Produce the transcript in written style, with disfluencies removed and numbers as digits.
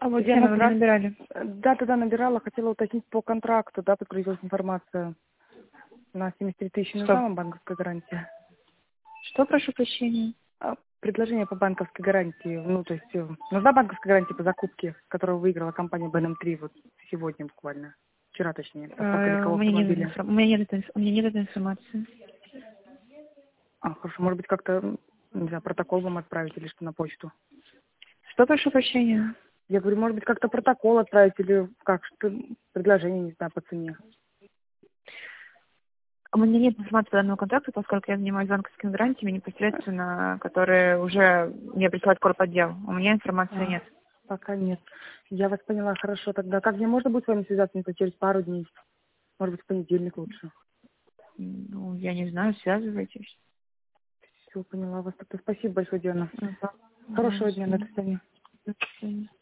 Алло, Татьяна, Диана, вы здравствуйте. набирали. Да, тогда набирала, хотела уточнить по контракту, да, подгрузилась информация. На 73 тысячи нужна Что? вам банковская гарантия? Что, прошу прощения? Предложение по банковской гарантии, ну, то есть, нужна банковская гарантия по закупке, которую выиграла компания BNM3 вот сегодня буквально, вчера точнее, поставка легкового автомобиля. У меня нет этой информации. Хорошо, может быть, как-то, не знаю, протокол вам отправить или что на почту? Что, прошу прощения? Я говорю, может быть, как-то протокол отправить или как, что предложение, не знаю, по цене. У меня нет информации по данному контракту, поскольку я занимаюсь банковскими гарантиями непосредственно, которые уже мне присылают корпотдел. У меня информации нет. Пока нет. Я вас поняла, хорошо. Тогда как мне можно будет с вами связаться, не знаю, через пару дней? Может быть, в понедельник лучше. Ну, я не знаю, связывайтесь. Все, поняла вас. Тогда спасибо большое, Диана. Ага. Хорошего дня, до свидания. До свидания.